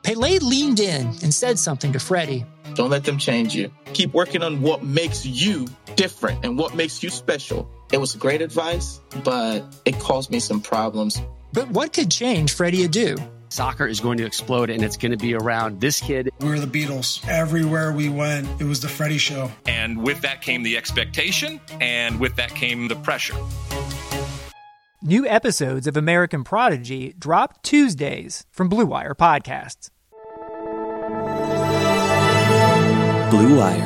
Pele leaned in and said something to Freddie. Don't let them change you. Keep working on what makes you different and what makes you special. It was great advice, but it caused me some problems. But what could change Freddie Adu? Soccer is going to explode, and it's going to be around this kid. We were the Beatles. Everywhere we went, it was the Freddie Show. And with that came the expectation, and with that came the pressure. New episodes of American Prodigy drop Tuesdays from Blue Wire Podcasts. Blue Wire.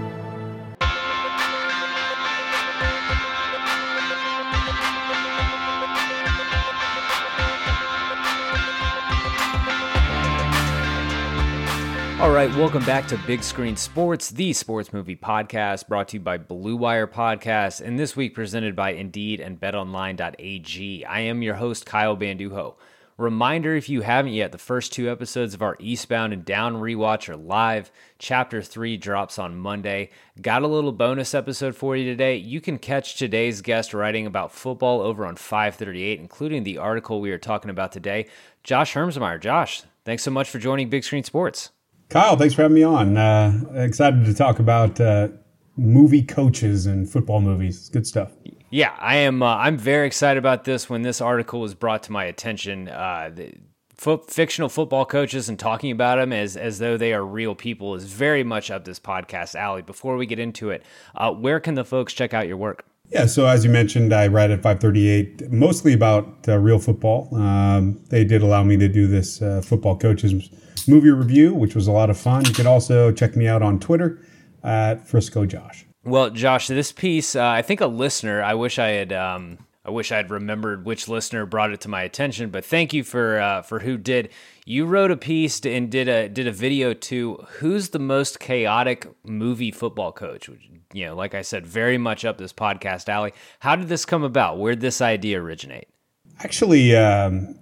All right, welcome back to Big Screen Sports, the sports movie podcast brought to you by Blue Wire Podcasts, and this week presented by Indeed and BetOnline.ag. I am your host, Kyle Banduho. Reminder, if you haven't yet, the first two episodes of our Eastbound and Down rewatch are live. Chapter 3 drops on Monday. Got a little bonus episode for you today. You can catch today's guest writing about football over on 538, including the article we are talking about today, Josh Hermsmeyer. Josh, thanks so much for joining Big Screen Sports. Kyle, thanks for having me on. Excited to talk about movie coaches and football movies. It's good stuff. Yeah, I am. I'm very excited about this. When this article was brought to my attention, fictional football coaches and talking about them as though they are real people is very much up this podcast alley. Before we get into it, where can the folks check out your work? Yeah, so as you mentioned, I write at 538, mostly about real football. They did allow me to do this football coaches movie review, which was a lot of fun. You could also check me out on Twitter at Frisco Josh. Well, Josh, this piece, I think a listener, I wish I had remembered which listener brought it to my attention, but thank you for who did. You wrote a piece and did a video to who's the most chaotic movie football coach, which, you know, like I said, very much up this podcast alley. How did this come about? Where did this idea originate? Actually, an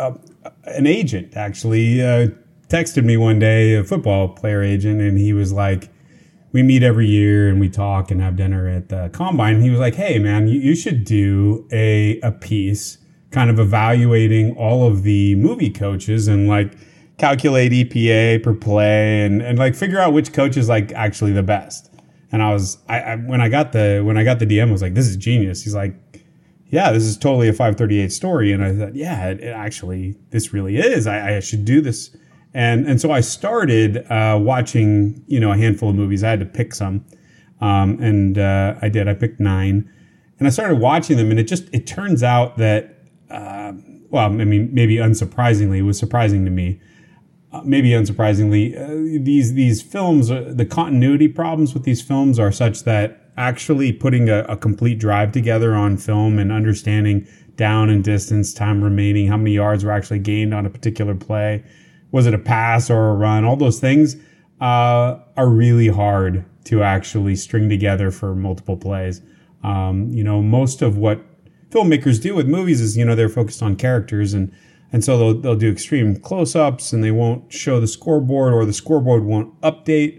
agent texted me one day, a football player agent, and he was like, we meet every year and we talk and have dinner at the Combine. And he was like, hey, man, you should do a piece kind of evaluating all of the movie coaches and like calculate EPA per play and like figure out which coach is like actually the best. And when I got the DM, I was like, this is genius. He's like, yeah, this is totally a 538 story. And I thought, yeah, it actually, this really is. I should do this. And so I started watching, a handful of movies. I had to pick some, and I did. I picked 9, and I started watching them. And it turns out that, maybe unsurprisingly, it was surprising to me. Maybe unsurprisingly, these films, the continuity problems with these films are such that actually putting a complete drive together on film and understanding down and distance, time remaining, how many yards were actually gained on a particular play. Was it a pass or a run? All those things are really hard to actually string together for multiple plays. Most of what filmmakers do with movies is, they're focused on characters and so they'll do extreme close-ups and they won't show the scoreboard or the scoreboard won't update.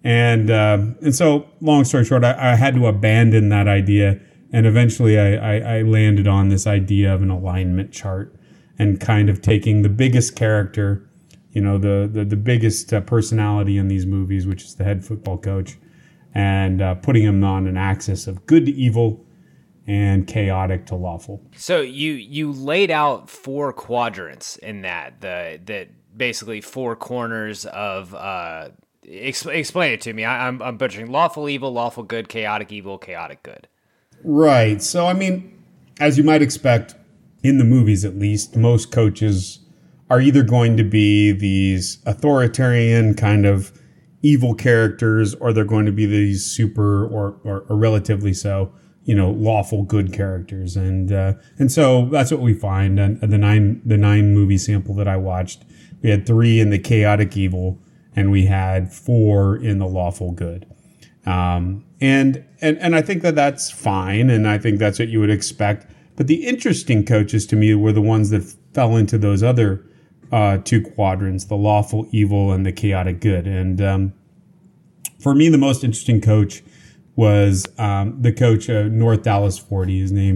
And so long story short, I had to abandon that idea. And eventually I landed on this idea of an alignment chart and kind of taking the biggest character, the biggest personality in these movies, which is the head football coach, and putting him on an axis of good to evil and chaotic to lawful. So you laid out 4 quadrants in that basically 4 corners of explain it to me. I'm butchering lawful evil, lawful good, chaotic good. Right. So as you might expect in the movies, at least, most coaches are either going to be these authoritarian kind of evil characters, or they're going to be these super or relatively so, lawful good characters. And so that's what we find. And the nine movie sample that I watched, we had 3 in the chaotic evil and we had 4 in the lawful good. And I think that that's fine. And I think that's what you would expect. But the interesting coaches to me were the ones that fell into those other 2 quadrants, the lawful evil and the chaotic good. And for me, the most interesting coach was the coach of North Dallas 40. His name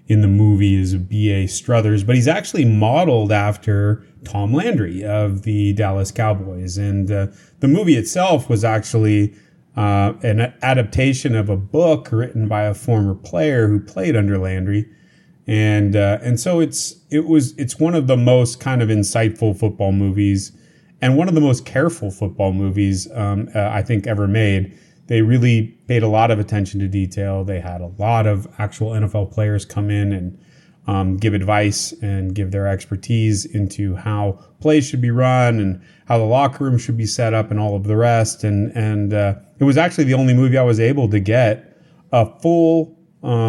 in the movie is B.A. Struthers, but he's actually modeled after Tom Landry of the Dallas Cowboys. And the movie itself was actually an adaptation of a book written by a former player who played under Landry. And so it's one of the most kind of insightful football movies and one of the most careful football movies I think ever made. They really paid a lot of attention to detail. They had a lot of actual NFL players come in and give advice and give their expertise into how plays should be run and how the locker room should be set up and all of the rest. And it was actually the only movie I was able to get a full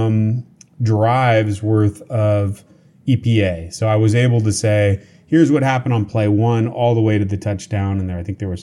drive's worth of EPA. So I was able to say, here's what happened on play 1 all the way to the touchdown. And I think there was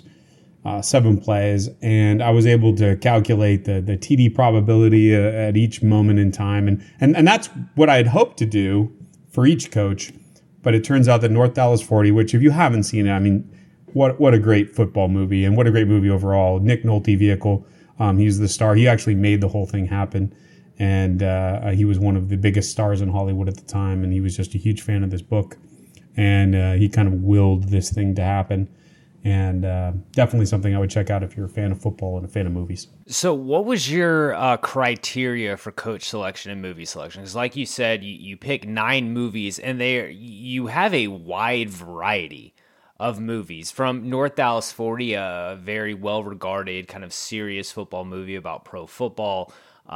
7 plays, and I was able to calculate the TD probability at each moment in time. And that's what I had hoped to do for each coach. But it turns out that North Dallas 40, which if you haven't seen it, I mean, what a great football movie and what a great movie overall. Nick Nolte vehicle. He's the star. He actually made the whole thing happen. And he was one of the biggest stars in Hollywood at the time. And he was just a huge fan of this book. And he kind of willed this thing to happen. And definitely something I would check out if you're a fan of football and a fan of movies. So what was your criteria for coach selection and movie selection? Because like you said, you pick 9 movies, and you have a wide variety of movies. From North Dallas 40, a very well-regarded kind of serious football movie about pro football,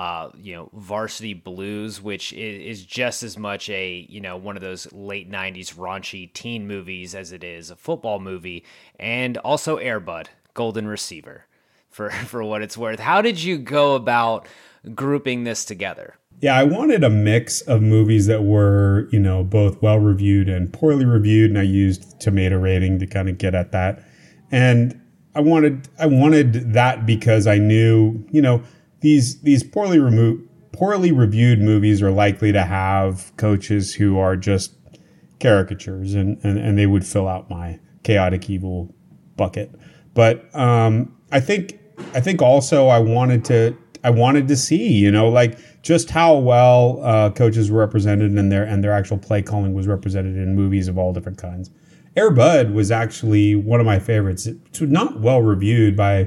Varsity Blues, which is just as much a, one of those late 90s raunchy teen movies as it is a football movie, and also Air Bud, Golden Receiver, for what it's worth. How did you go about grouping this together? Yeah, I wanted a mix of movies that were, both well-reviewed and poorly reviewed, and I used tomato rating to kind of get at that. And I wanted that because I knew, these poorly reviewed movies are likely to have coaches who are just caricatures, and they would fill out my chaotic evil bucket. But I think also I wanted to see, just how well coaches were represented and their actual play calling was represented in movies of all different kinds. Air Bud was actually one of my favorites. It's not well reviewed by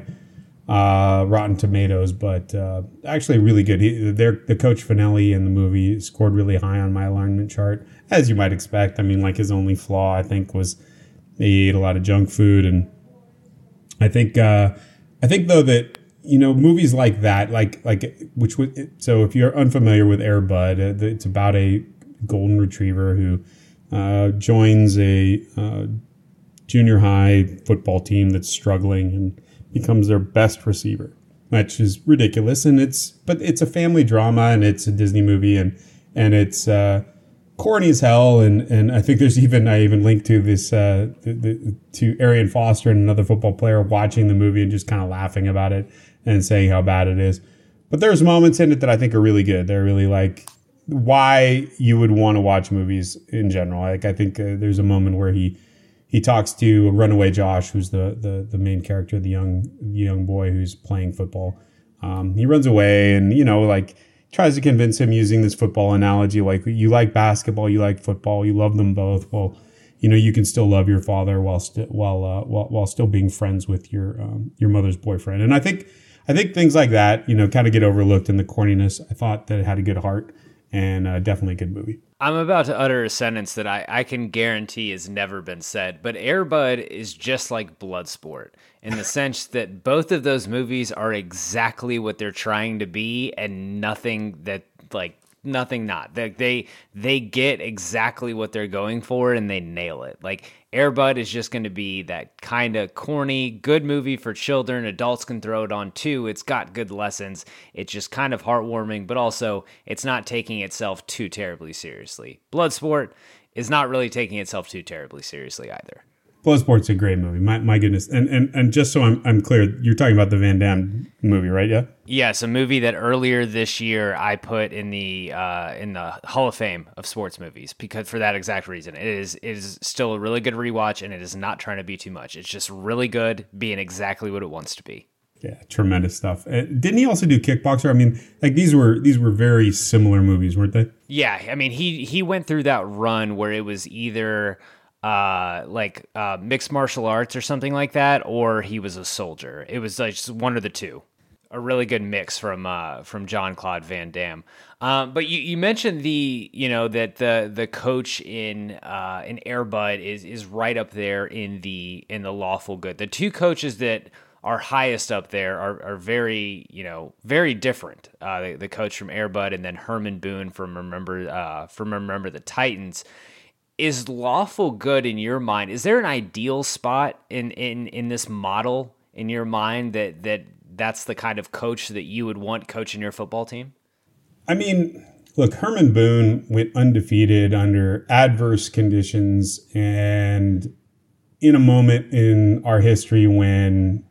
Rotten Tomatoes, but actually really good. The coach Finelli in the movie scored really high on my alignment chart, as you might expect. I mean, like, his only flaw, I think, was he ate a lot of junk food. And I think though that, movies like that, so if you're unfamiliar with Air Bud, it's about a golden retriever who joins a junior high football team that's struggling and becomes their best receiver, which is ridiculous. And it's a family drama, and it's a Disney movie, and it's corny as hell. And I think I even linked to this to Arian Foster and another football player watching the movie and just kind of laughing about it and saying how bad it is. But there's moments in it that I think are really good. They're really like why you would want to watch movies in general. Like, I think there's a moment where he talks to Runaway Josh, who's the main character, the young boy who's playing football. He runs away and, tries to convince him using this football analogy, like, you like basketball, you like football, you love them both. Well, you can still love your father while still being friends with your mother's boyfriend. And I think things like that, kind of get overlooked in the corniness. I thought that it had a good heart and definitely a good movie. I'm about to utter a sentence that I can guarantee has never been said, but Air Bud is just like Bloodsport in the sense that both of those movies are exactly what they're trying to be, and nothing not. They get exactly what they're going for, and they nail it. Like, Air Bud is just going to be that kind of corny, good movie for children. Adults can throw it on too. It's got good lessons. It's just kind of heartwarming, but also it's not taking itself too terribly seriously. Bloodsport is not really taking itself too terribly seriously either. Bloodsport's a great movie. My goodness. And just so I'm clear, you're talking about the Van Damme movie, right? Yeah. Yes, a movie that earlier this year I put in the Hall of Fame of sports movies, because for that exact reason. It is still a really good rewatch, and it is not trying to be too much. It's just really good, being exactly what it wants to be. Yeah, tremendous stuff. Didn't he also do Kickboxer? I mean, like these were very similar movies, weren't they? Yeah, I mean, he went through that run where it was either mixed martial arts or something like that, or he was a soldier. It was like just one of the two. A really good mix from Jean-Claude Van Damme. But you mentioned that the coach in Air Bud is right up there in the Lawful Good. The two coaches that are highest up there are very very different. The coach from Air Bud and then Herman Boone from Remember the Titans. Is Lawful Good in your mind? Is there an ideal spot in this model in your mind that's the kind of coach that you would want coaching your football team? I mean, look, Herman Boone went undefeated under adverse conditions and in a moment in our history when,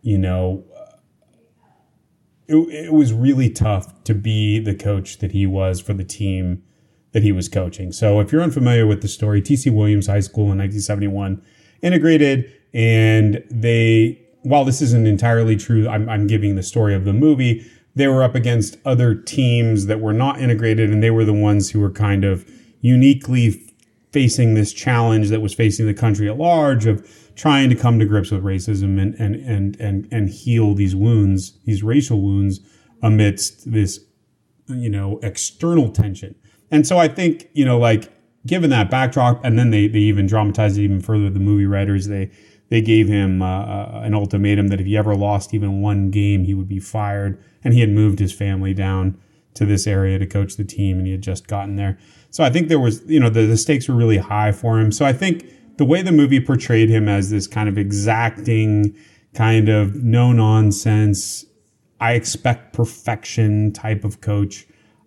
it was really tough to be the coach that he was for the team that he was coaching. So if you're unfamiliar with the story, T.C. Williams High School in 1971 integrated, and while this isn't entirely true, I'm giving the story of the movie, they were up against other teams that were not integrated, and they were the ones who were kind of uniquely facing this challenge that was facing the country at large of trying to come to grips with racism and heal these wounds, these racial wounds amidst this, external tension. And so I think, given that backdrop, and then they even dramatized it even further, the movie writers, they gave him an ultimatum that if he ever lost even one game, he would be fired. And he had moved his family down to this area to coach the team, and he had just gotten there. So I think there was, the stakes were really high for him. So I think the way the movie portrayed him as this kind of exacting, kind of no nonsense, I expect perfection type of coach,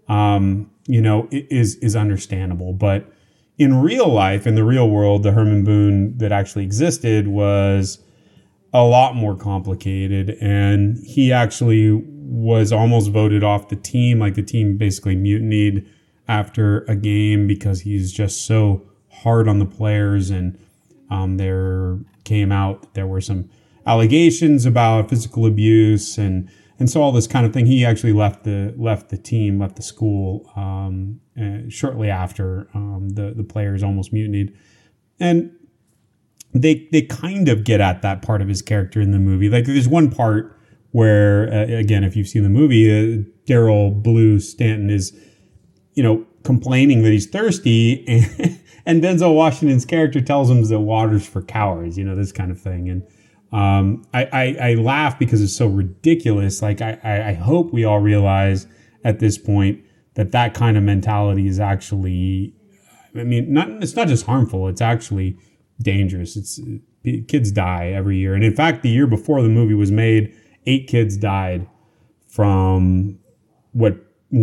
is understandable. But in real life, in the real world, the Herman Boone that actually existed was a lot more complicated. And he actually was almost voted off the team. Like the team basically mutinied after a game because he's just so hard on the players. And there were some allegations about physical abuse and so all this kind of thing. He actually left the team, left the school shortly after the players almost mutinied, and they kind of get at that part of his character in the movie. Like there's one part where again, if you've seen the movie, Daryl Blue Stanton is complaining that he's thirsty, and Denzel Washington's character tells him that water's for cowards, this kind of thing. And I laugh because it's so ridiculous. Like I hope we all realize at this point that kind of mentality is actually, it's not just harmful, it's actually dangerous. Kids die every year. And in fact, the year before the movie was made, 8 kids died from what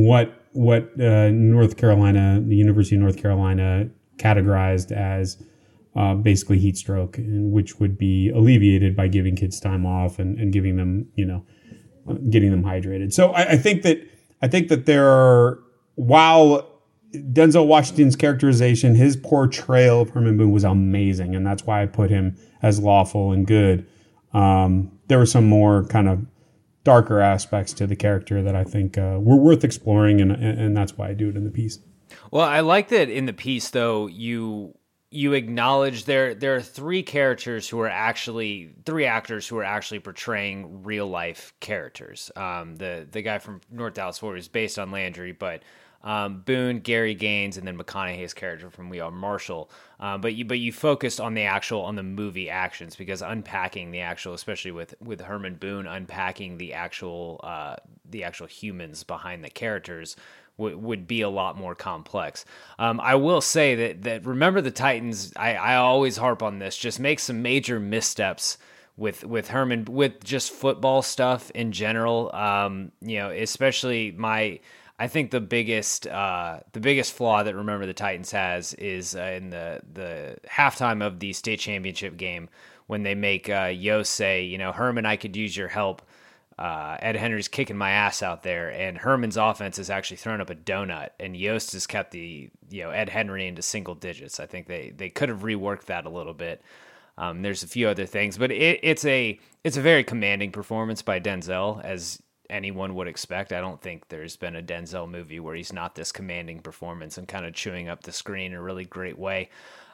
North Carolina, the University of North Carolina categorized as basically heat stroke, which would be alleviated by giving kids time off and giving them, getting them hydrated. So I think that there are, while Denzel Washington's characterization, his portrayal of Herman Boone was amazing, and that's why I put him as lawful and good. There were some more kind of darker aspects to the character that I think were worth exploring, and that's why I do it in the piece. Well, I like that in the piece, though, you acknowledge there are 3 actors who are actually portraying real life characters. The guy from North Dallas Fort is based on Landry, but Boone, Gary Gaines, and then McConaughey's character from We Are Marshall. But you focused on the movie actions, because unpacking the actual, especially with Herman Boone, unpacking the actual humans behind the characters would be a lot more complex. I will say that Remember the Titans, I always harp on this, just make some major missteps with Herman, with just football stuff in general. Especially I think the biggest flaw that Remember the Titans has is in the halftime of the state championship game when they make Yost say, Herman, I could use your help. Ed Henry's kicking my ass out there, and Herman's offense has actually thrown up a donut, and Yost has kept Ed Henry into single digits. I think they could have reworked that a little bit. There's a few other things, but it's a very commanding performance by Denzel, as anyone would expect. I don't think there's been a Denzel movie where he's not this commanding performance and kind of chewing up the screen in a really great way.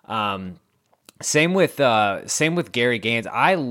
Same with Gary Gaines.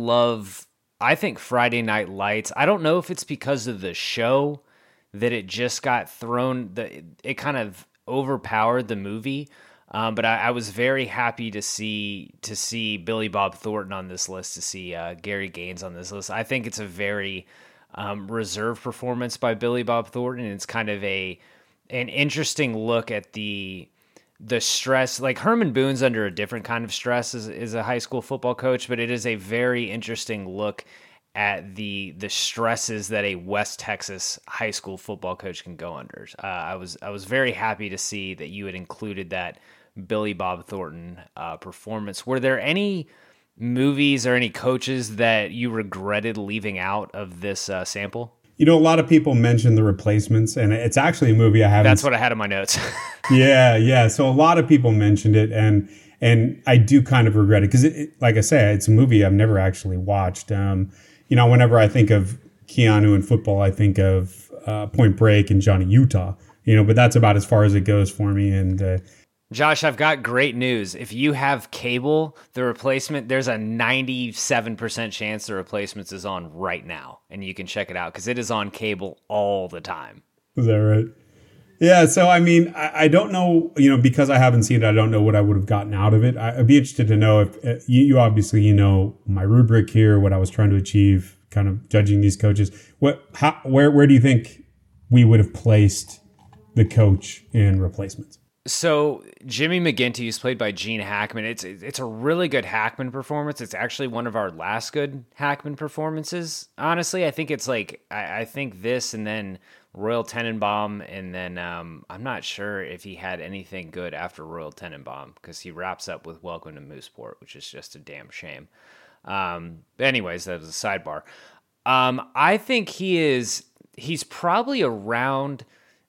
I think Friday Night Lights, I don't know if it's because of the show that it just got thrown, it kind of overpowered the movie. But I was very happy to see Billy Bob Thornton on this list, to see Gary Gaines on this list. I think it's a very reserved performance by Billy Bob Thornton. It's kind of an interesting look at the stress. Like, Herman Boone's under a different kind of stress as a high school football coach, but it is a very interesting look at the stresses that a West Texas high school football coach can go under. I was very happy to see that you had included that Billy Bob Thornton performance. Were there any movies or any coaches that you regretted leaving out of this sample? You know, a lot of people mention The Replacements, and it's actually a movie I haven't. That's what I had in my notes. Yeah. So a lot of people mentioned it, and I do kind of regret it because, like I say, it's a movie I've never actually watched. Whenever I think of Keanu in football, I think of Point Break and Johnny Utah. But that's about as far as it goes for me. And Josh, I've got great news. If you have cable, The Replacement, there's a 97% chance The Replacements is on right now, and you can check it out because it is on cable all the time. Is that right? Yeah. So, I mean, I don't know, because I haven't seen it, I don't know what I would have gotten out of it. I'd be interested to know if you obviously, my rubric here, what I was trying to achieve, kind of judging these coaches. Where do you think we would have placed the coach in Replacements? So Jimmy McGinty is played by Gene Hackman. It's a really good Hackman performance. It's actually one of our last good Hackman performances. Honestly, I think it's like, I think this and then Royal Tenenbaum, and then I'm not sure if he had anything good after Royal Tenenbaum, because he wraps up with Welcome to Mooseport, which is just a damn shame. Anyways, that was a sidebar. I think he's probably around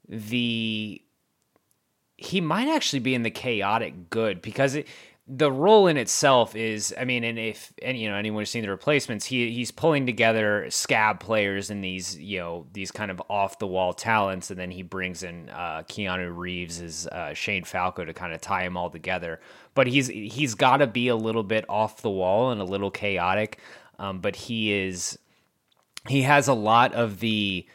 he might actually be in the chaotic good, because the role in itself is, I mean, and if anyone who's seen The Replacements, he's pulling together scab players and these kind of off the wall talents, and then he brings in Keanu Reeves as Shane Falco to kind of tie them all together. But he's got to be a little bit off the wall and a little chaotic, but he has a lot of the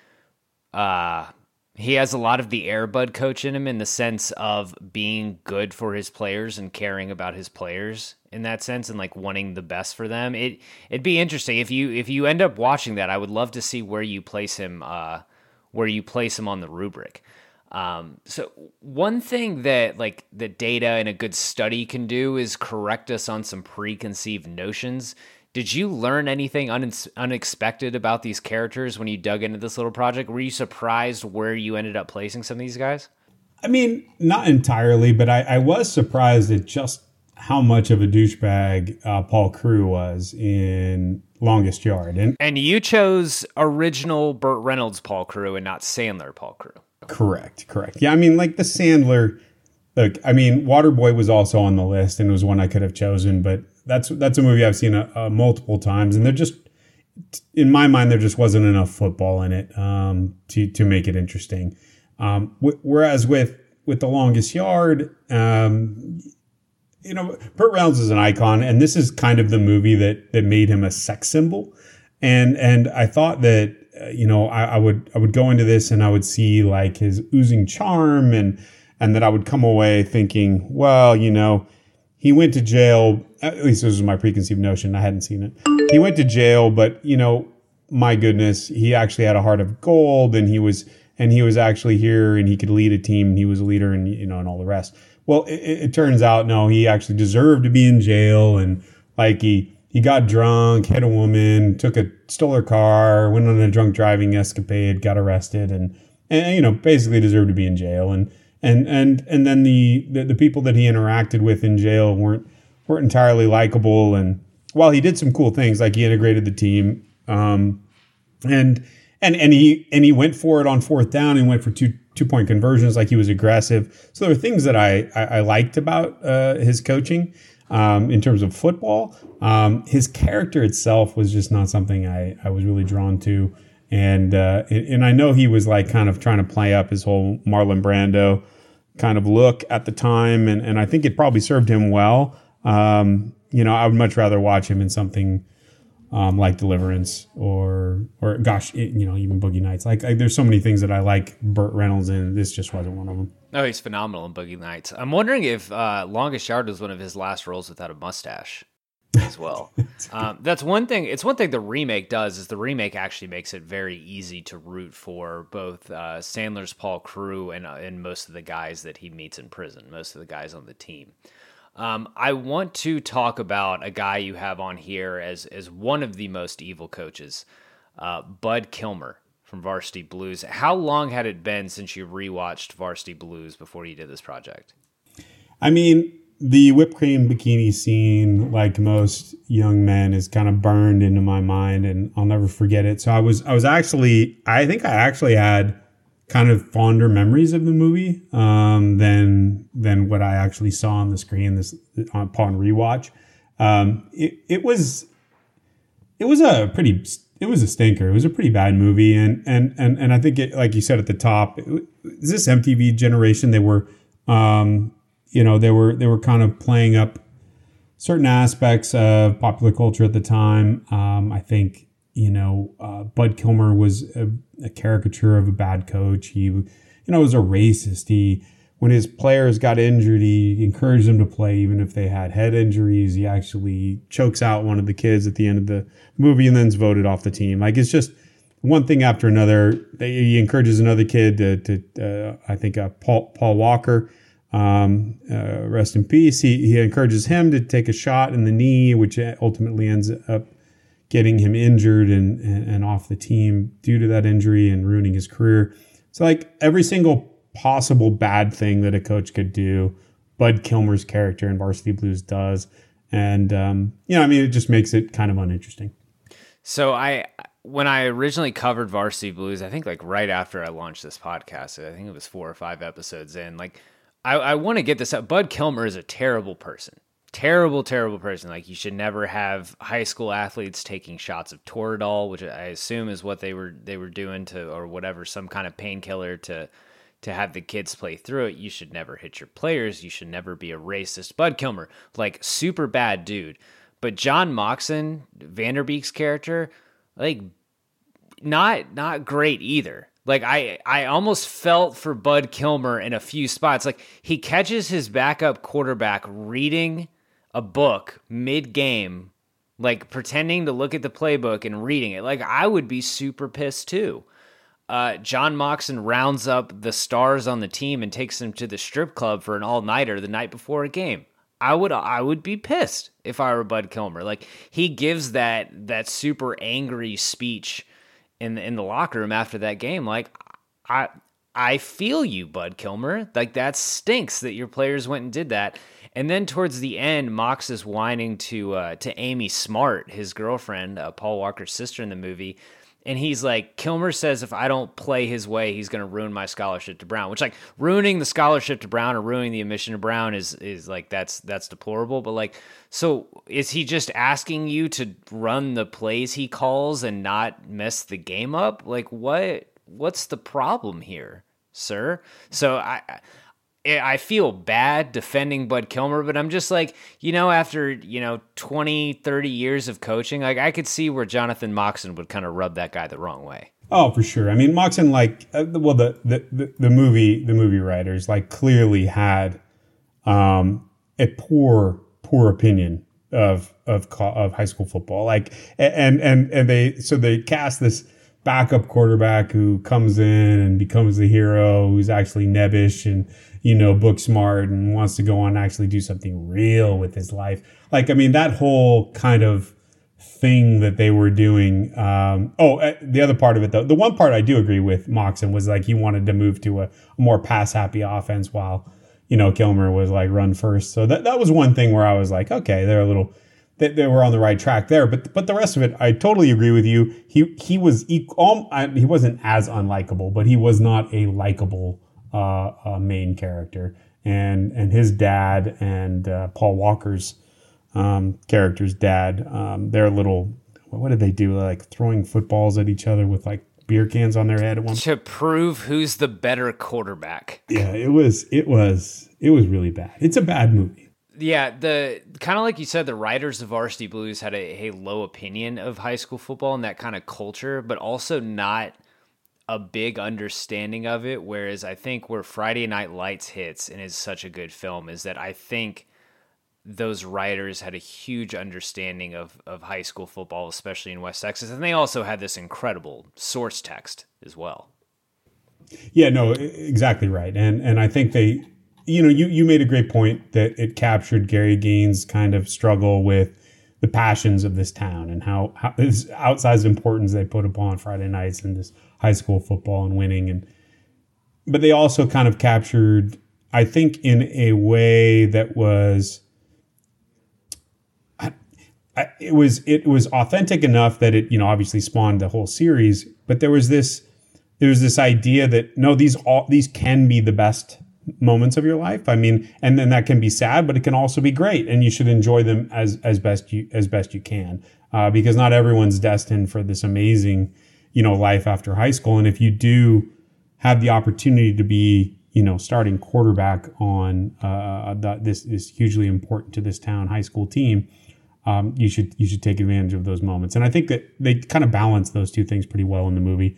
Air Bud coach in him, in the sense of being good for his players and caring about his players in that sense, and like wanting the best for them. It'd be interesting if you end up watching that. I would love to see where you place him on the rubric. So one thing that the data and a good study can do is correct us on some preconceived notions. Did you learn anything unexpected about these characters when you dug into this little project? Were you surprised where you ended up placing some of these guys? I mean, not entirely, but I was surprised at just how much of a douchebag Paul Crewe was in Longest Yard. And you chose original Burt Reynolds Paul Crewe and not Sandler Paul Crewe. Correct. Yeah, I mean, like the Sandler... Look, I mean, Waterboy was also on the list, and it was one I could have chosen, but that's a movie I've seen multiple times, and in my mind, there just wasn't enough football in it to make it interesting. Whereas with The Longest Yard, Burt Reynolds is an icon, and this is kind of the movie that made him a sex symbol, and I thought that I would go into this and I would see like his oozing charm and that I would come away thinking, well, he went to jail. At least this was my preconceived notion. I hadn't seen it. He went to jail, but my goodness, he actually had a heart of gold, and he was actually here, and he could lead a team. And he was a leader, and and all the rest. Well, it turns out no, he actually deserved to be in jail, and like he got drunk, hit a woman, stole her car, went on a drunk driving escapade, got arrested, and basically deserved to be in jail. And then the people that he interacted with in jail weren't entirely likable. And while he did some cool things, like he integrated the team, and he went for it on fourth down and went for two-point conversions, like he was aggressive. So there were things that I liked about his coaching. in terms of football. His character itself was just not something I was really drawn to. And I know he was like kind of trying to play up his whole Marlon Brando kind of look at the time. And I think it probably served him well. I would much rather watch him in something like Deliverance or gosh, even Boogie Nights. Like there's so many things that I like Burt Reynolds in. This just wasn't one of them. Oh, he's phenomenal in Boogie Nights. I'm wondering if Longest Yard was one of his last roles without a mustache as well. That's one thing. It's one thing the remake does is the remake actually makes it very easy to root for both Sandler's Paul Crewe and most of the guys that he meets in prison, most of the guys on the team. I want to talk about a guy you have on here as one of the most evil coaches, Bud Kilmer from Varsity Blues. How long had it been since you rewatched Varsity Blues before you did this project? I mean, the whipped cream bikini scene, like most young men, is kind of burned into my mind, and I'll never forget it. So I think I actually had kind of fonder memories of the movie than what I actually saw on the screen upon rewatch. It was a stinker. It was a pretty bad movie, and I think it, like you said at the top, this MTV generation, they were they were kind of playing up certain aspects of popular culture at the time. I think Bud Kilmer was a caricature of a bad coach. He was a racist. When his players got injured, he encouraged them to play even if they had head injuries. He actually chokes out one of the kids at the end of the movie and then's voted off the team. Like, it's just one thing after another. He encourages another kid to I think Paul Walker, rest in peace. He encourages him to take a shot in the knee, which ultimately ends up getting him injured and off the team due to that injury and ruining his career. So like every single possible bad thing that a coach could do, Bud Kilmer's character in Varsity Blues does. And, it just makes it kind of uninteresting. So when I originally covered Varsity Blues, I think like right after I launched this podcast, I think it was 4 or 5 episodes in, like I want to get this up. Bud Kilmer is a terrible person. Terrible, terrible person. Like, you should never have high school athletes taking shots of Toradol, which I assume is what they were doing or whatever, some kind of painkiller to have the kids play through it. You should never hit your players. You should never be a racist. Bud Kilmer, like, super bad dude. But John Moxon, Vanderbeek's character, like, not great either. Like, I almost felt for Bud Kilmer in a few spots. Like, he catches his backup quarterback reading a book mid-game, like pretending to look at the playbook and reading it. Like, I would be super pissed too. John Moxon rounds up the stars on the team and takes them to the strip club for an all-nighter the night before a game. I would be pissed if I were Bud Kilmer. Like, he gives that super angry speech in the locker room after that game. Like, I feel you, Bud Kilmer. Like, that stinks that your players went and did that. And then towards the end, Mox is whining to Amy Smart, his girlfriend, Paul Walker's sister in the movie. And he's like, Kilmer says if I don't play his way, he's going to ruin my scholarship to Brown. Which, like, ruining the scholarship to Brown or ruining the admission to Brown is like, that's deplorable. But, like, so is he just asking you to run the plays he calls and not mess the game up? Like, what's the problem here, sir? So I feel bad defending Bud Kilmer, but I'm just like, after, 20, 30 years of coaching, like, I could see where Jonathan Moxon would kind of rub that guy the wrong way. Oh, for sure. I mean, Moxon, like, the movie writers, like, clearly had a poor opinion of high school football. Like, and they cast this backup quarterback who comes in and becomes the hero, who's actually nebbish and, book smart and wants to go on and actually do something real with his life. Like, I mean, that whole kind of thing that they were doing. The other part of it, though, the one part I do agree with Moxon was like he wanted to move to a more pass happy offense while, Kilmer was like run first. So that was one thing where I was like, okay, they were on the right track there. But the rest of it, I totally agree with you. He was he wasn't as unlikable, but he was not a likable main character. And his dad and Paul Walker's character's dad. Their little, what did they do? Like throwing footballs at each other with like beer cans on their head at one to prove who's the better quarterback. Yeah, it was really bad. It's a bad movie. Yeah, the kind of like you said, the writers of Varsity Blues had a low opinion of high school football and that kind of culture, but also not a big understanding of it. Whereas I think where Friday Night Lights hits and is such a good film is that I think those writers had a huge understanding of high school football, especially in West Texas. And they also had this incredible source text as well. Yeah, no, exactly right. And I think they, you made a great point that it captured Gary Gaines' kind of struggle with the passions of this town and how this outsized importance they put upon Friday nights and this high school football and winning. But they also kind of captured, I think, in a way that was, it was authentic enough that it, obviously spawned the whole series. But there was this idea that no, these can be the best moments of your life. I mean, and then that can be sad, but it can also be great, and you should enjoy them as best you can, because not everyone's destined for this amazing, life after high school. And if you do have the opportunity to be, starting quarterback on this hugely important to this town high school team, you should take advantage of those moments. And I think that they kind of balance those two things pretty well in the movie.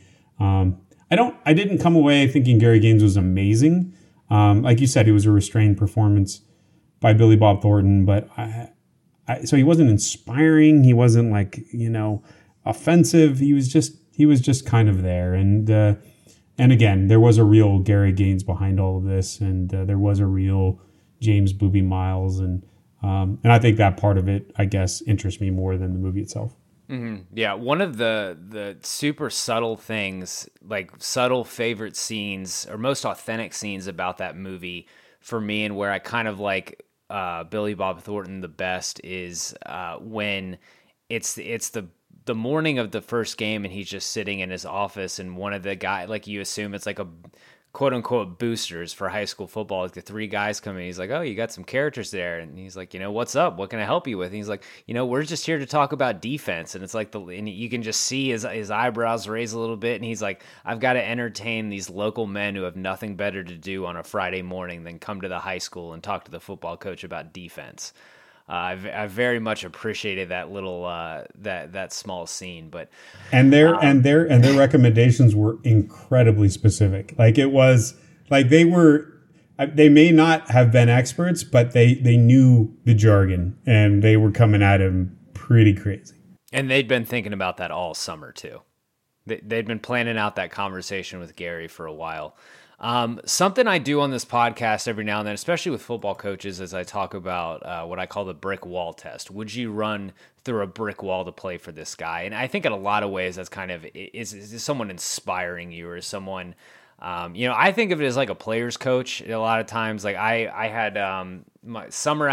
I didn't come away thinking Gary Gaines was amazing. Like you said, it was a restrained performance by Billy Bob Thornton, but so he wasn't inspiring. He wasn't offensive. He was just kind of there. And again, there was a real Gary Gaines behind all of this, and there was a real James Booby Miles, and I think that part of it, I guess, interests me more than the movie itself. Mm-hmm. Yeah, one of the super subtle things, like subtle favorite scenes or most authentic scenes about that movie for me, and where I kind of like Billy Bob Thornton the best, is when it's the morning of the first game and he's just sitting in his office, and one of the guys, like you assume it's like a quote unquote boosters for high school football, like the three guys come in. He's like, "Oh, you got some characters there," and he's like, "What's up? What can I help you with?" And he's like, "We're just here to talk about defense." And it's like and you can just see his eyebrows raise a little bit, and he's like, "I've got to entertain these local men who have nothing better to do on a Friday morning than come to the high school and talk to the football coach about defense." I very much appreciated that little that small scene, but their recommendations were incredibly specific. Like it was like they may not have been experts, but they knew the jargon and they were coming at him pretty crazy. And they'd been thinking about that all summer too. They'd been planning out that conversation with Gary for a while. Something I do on this podcast every now and then, especially with football coaches, is I talk about what I call the brick wall test. Would you run through a brick wall to play for this guy? And I think in a lot of ways that's kind of, is someone inspiring you, or is someone, I think of it as like a player's coach. A lot of times, like I had my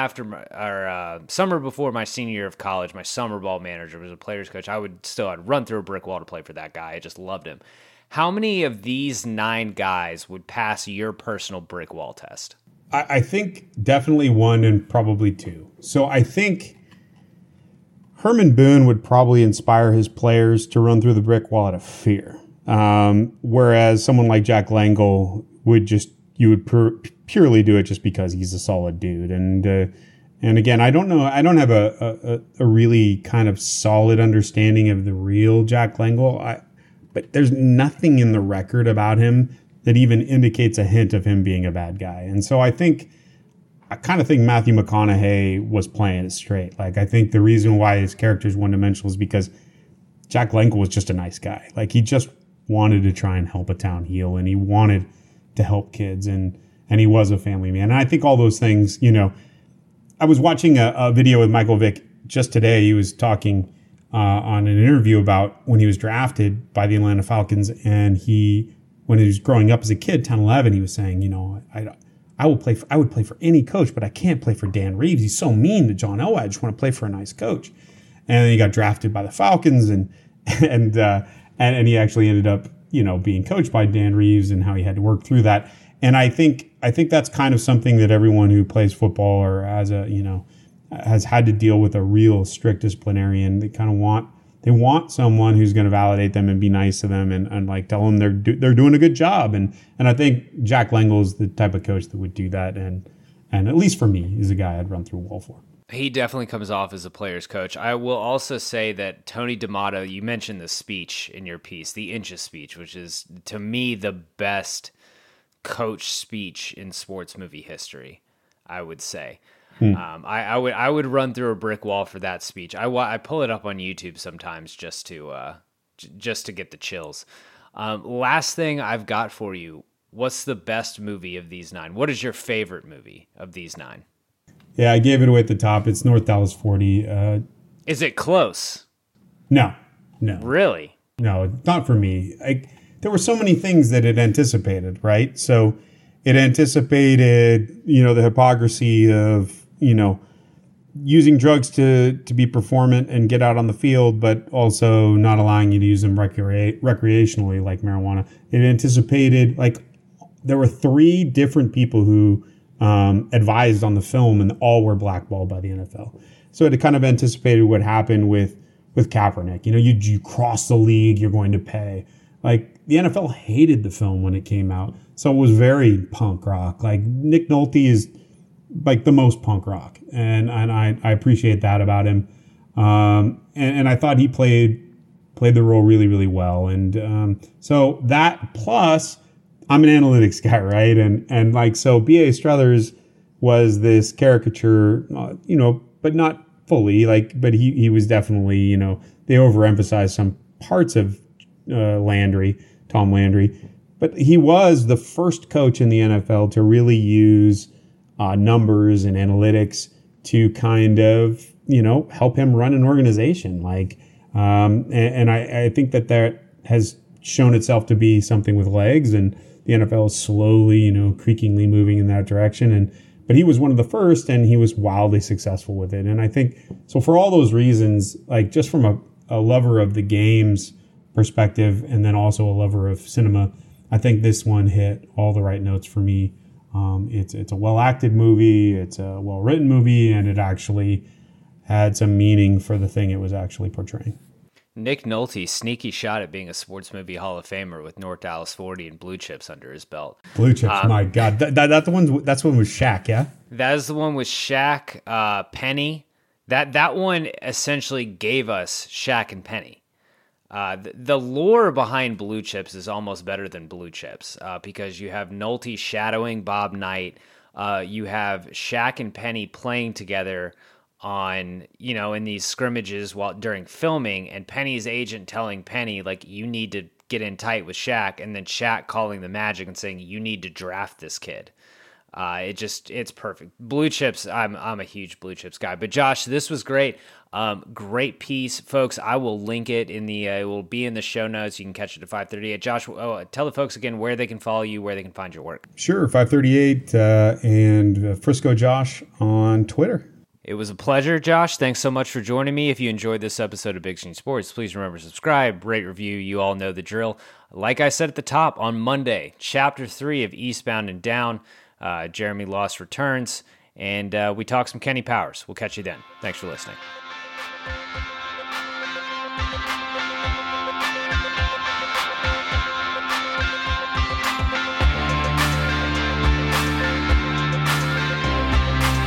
summer before my senior year of college, my summer ball manager was a player's coach. I'd run through a brick wall to play for that guy. I just loved him. How many of these 9 guys would pass your personal brick wall test? I think definitely 1 and probably 2. So I think Herman Boone would probably inspire his players to run through the brick wall out of fear. Whereas someone like Jack Langle would purely do it just because he's a solid dude. And again, I don't know. I don't have a really kind of solid understanding of the real Jack Langle. But there's nothing in the record about him that even indicates a hint of him being a bad guy. And so I kind of think Matthew McConaughey was playing it straight. Like, I think the reason why his character is one-dimensional is because Jack Langle was just a nice guy. Like, he just wanted to try and help a town heal, and he wanted to help kids, and he was a family man. And I think all those things, I was watching a video with Michael Vick just today. He was talking on an interview about when he was drafted by the Atlanta Falcons, and when he was growing up as a kid, 10, 11, he was saying, I would play for any coach, but I can't play for Dan Reeves. He's so mean to John Elway. I just want to play for a nice coach. And then he got drafted by the Falcons, and he actually ended up, being coached by Dan Reeves, and how he had to work through that. And I think that's kind of something that everyone who plays football or has has had to deal with a real strict disciplinarian. They kind of want someone who's going to validate them and be nice to them and like tell them they're doing a good job. And I think Jack L'Engle is the type of coach that would do that. And at least for me, is a guy I'd run through a wall for. He definitely comes off as a player's coach. I will also say that Tony D'Amato, you mentioned the speech in your piece, the Inches speech, which is, to me, the best coach speech in sports movie history, I would say. I would run through a brick wall for that speech. I pull it up on YouTube sometimes just to get the chills. Last thing I've got for you, what's the best movie of these 9? What is your favorite movie of these 9? Yeah, I gave it away at the top. It's North Dallas 40. Is it close? No. Really? No, not for me. There were so many things that it anticipated, right? So it anticipated, the hypocrisy of, using drugs to be performant and get out on the field, but also not allowing you to use them recreationally like marijuana. It anticipated, there were 3 different people who advised on the film, and all were blackballed by the NFL. So it kind of anticipated what happened with Kaepernick. You cross the league, you're going to pay. The NFL hated the film when it came out, so it was very punk rock. Nick Nolte is the most punk rock, and I appreciate that about him. And I thought he played the role really, really well. And so that plus, I'm an analytics guy, right? And so B.A. Struthers was this caricature, but not fully, but he was definitely, they overemphasized some parts of Tom Landry, but he was the first coach in the NFL to really use numbers and analytics to kind of, help him run an organization. And I think that has shown itself to be something with legs, and the NFL is slowly, creakingly moving in that direction. But he was one of the first, and he was wildly successful with it. And I think, so for all those reasons, just from a lover of the game's perspective, and then also a lover of cinema, I think this one hit all the right notes for me. It's a well-acted movie, it's a well-written movie, and it actually had some meaning for the thing it was actually portraying. Nick Nolte, sneaky shot at being a sports movie Hall of Famer with North Dallas 40 and Blue Chips under his belt. Blue Chips, my God. That's the one with Shaq, yeah? That is the one with Shaq, Penny. That one essentially gave us Shaq and Penny. The lore behind Blue Chips is almost better than Blue Chips because you have Nolte shadowing Bob Knight. You have Shaq and Penny playing together on, in these scrimmages during filming, and Penny's agent telling Penny, you need to get in tight with Shaq, and then Shaq calling the Magic and saying, you need to draft this kid. It's perfect. Blue Chips, I'm a huge Blue Chips guy. But Josh, this was great. Great piece, folks. I will link it it will be in the show notes. You can catch it at 538. Josh, tell the folks again where they can follow you, where they can find your work. Sure, 538 and Frisco Josh on Twitter. It was a pleasure, Josh. Thanks so much for joining me. If you enjoyed this episode of Big Screen Sports, please remember to subscribe, rate, review. You all know the drill. Like I said at the top, on Monday, Chapter 3 of Eastbound and Down, Jeremy Loss returns, and we talk some Kenny Powers. We'll catch you then. Thanks for listening.